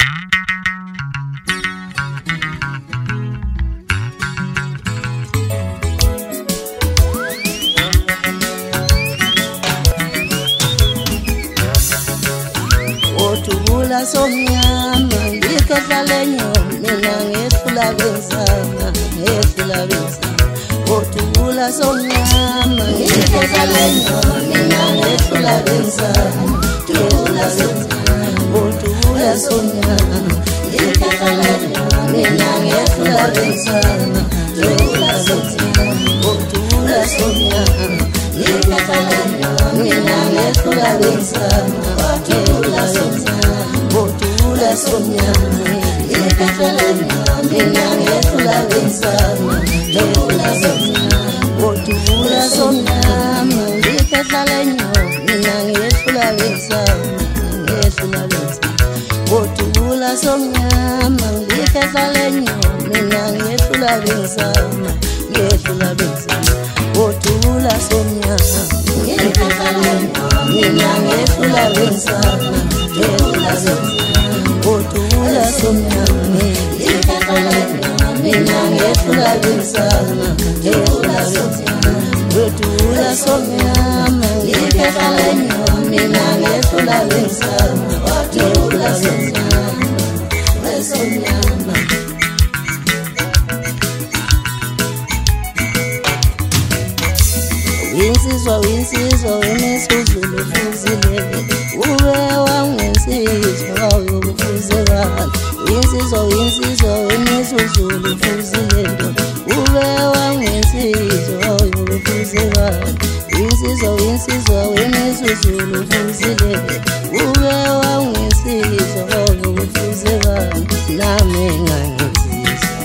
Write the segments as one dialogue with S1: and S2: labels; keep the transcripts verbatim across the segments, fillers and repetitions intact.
S1: Otubula somnyama ngikadlalenyo mina ngethula benzama ngethula benzama Otubula somnyama ngikadlalenyo mina ngethula benzama ngethula benzama Otubula somnyama ngikadlalenyo mina ngethula benzama ngethula benzama Otubula somnyama ngikadlalenyo mina ngethula benzama ngethula benzama Otubula somnyama ngikadlalenyo mina ngethula benzama ngethula benzama Otubula somnyama ngikadlalenyo mina ngethula benzama ngethula benzama Otubula somnyama ngikadlalenyo mina ngethula benzama ngethula benzama Otubula somnyama ngikadlalenyo mina ngethula benzama ngethula benzama Otubula somnyama ngikadlalenyo mina ngethula benzama ngethula benzama Otubula somnyama ngikadlalenyo mina ngethula benzama ngethula benzama Somnyama Winsizwa winsizwa wemisuzulu fuzilele ube wangensizwa uyokufuzekala Winsizwa winsizwa wemisuzulu fuzilele ube wangensizwa uyokufuzekala Winsizwa winsizwa wemisuzulu fuzilele ube wangensizwa uyokufuzekala nami ngangensizwa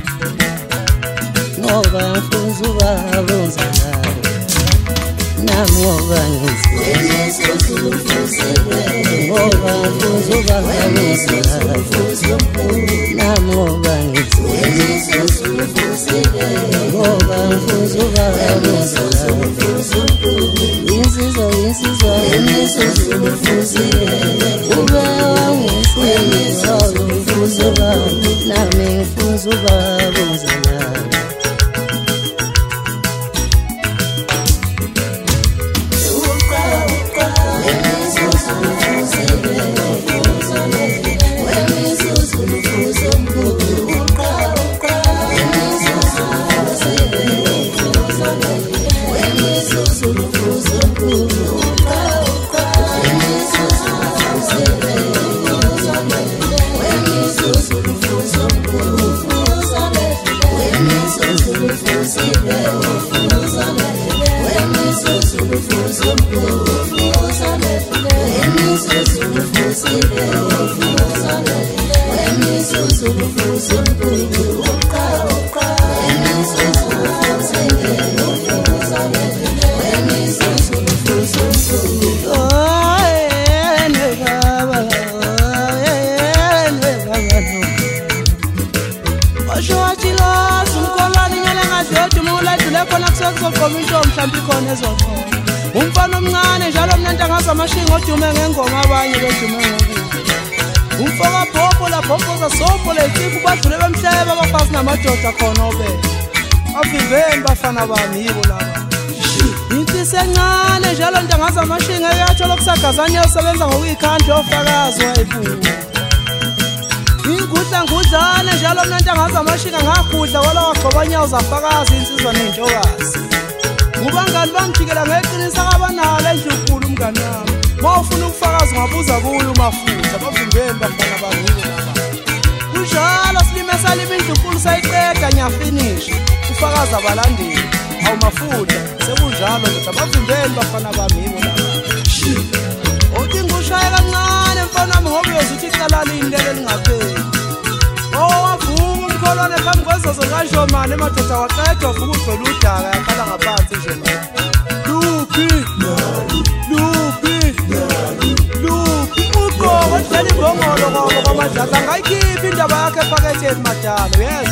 S1: ngoba mfunza ubabonzala nami ngoba ngizizwa ngoba mfunza ubabonzala nami ngoba ngizizwa ngoba mfunza ubabonzala insizwa insizwa insizwa ube wangensizwa uyokufuzekala nami mfunza ubabonzala Umfana omncane njalo mna ntangaza amashinga odume ngengoma abanye bedume ngokudla Umfaka bhobho la bhobho zasobho letifu badlule bemhlebe abafazi namadoda khona obela Avimbeni bafana bami yibo laba Impisi encane njalo ntangaza amashinga yatsho lokusagazane yosebenza ngokuyikhanti yofakazi wayibuka Ingudla ngudlane njalo mna ntangaza amashinga ngagudla wala wagcoba nyawo zafakazi insizwa nentokazi Ubangani bangijikela ngeqinisa kabanalo endlunkulu umngani wami Mawufuna ukufakaza ngabuza kuyo umafutha bavimbeni bafana bami laba Kunjalo silime salime indlunkulu sayiqeda nyafinish ufakaza abalandeli awu mafutha sekunjalo nje bavimbeni bafana bami laba Othi ngushaya kancane mfana wami ngoba uyozuthi icalalini lele lingapheli Owavuka umkholwane phambi kwezozo kaJomani emadoda waqeda wavuka ugcwele udaka yakhala ngaphansi nje Luphi Luphi Luphi uqoko dlala ingongolo ngoba kwamadlala ngayikhipha indaba yakhe ephaketheni madalo yes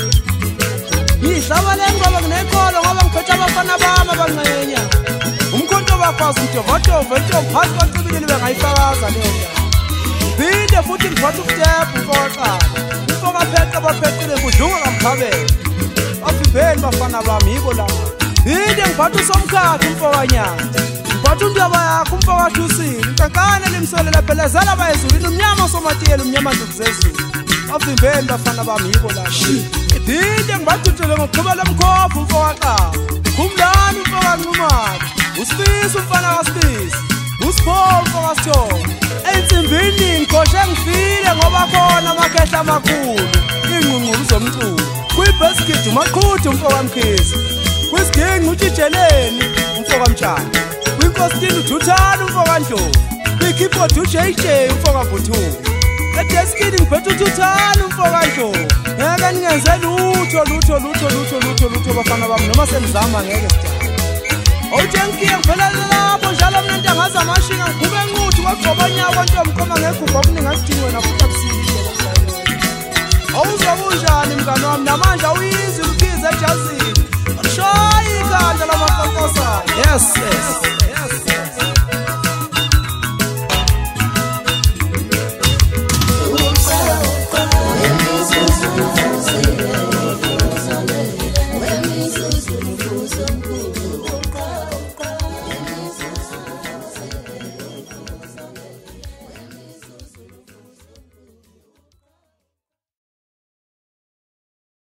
S1: Yihlaba lengoba nginekolo ngoba ngiphethe abafana bami abancenya Umkhonto bafazi uDovodo vetho phakathi kwacibile bengayifakaza le ndaba phinde futhi ngiphatha ukutepha umfoka umfoka pheqa bapheqile kudlunga kamkhabela bavimbeni bafana bami yibo laba phinde ngiphatha usomkhakha umfoka nyanga ngiphatha untaba yakho umfoka thusile nkankane limsolela phelezela bayezulini umnyama somatiyela umnyama ndukuzezulu bavimbeni bafana bami yibo laba phinde ngibathutele ngokuqhubela umkhopha umfoka qaba kumlani umfoka nqumaka usifisa umfana kasifisa usipho umfoka sithongo ensimbini ngikoshe ngifile ngoba khona amakhehla amakhulu ingqungqulu zomculo kwi-basket umaqhuthu umfoka mkhisi kwisiginci utshijeleni umfoka mtshana kwinkositini ujuthana umfoka ndlovu kwi-keyboard uJ J umfoka buthuku edeskini ngiphethe ujuthana umfoka ndlovu ngeke ningenze lutho lutho lutho lutho lutho lutho bafana bami noma senizama ngeke sijala awujengiye ngiphelele lapho njalo mina ntangaza amashinga ngikhube nquthi kwagqobanyaka kwantomqoma ngegubha okuningi akudingi wena futhi abusile awuzwa kunjani mngani wami namanje awuyizwi umkhize ejazini akushaya ikhanda lamankosana yes yes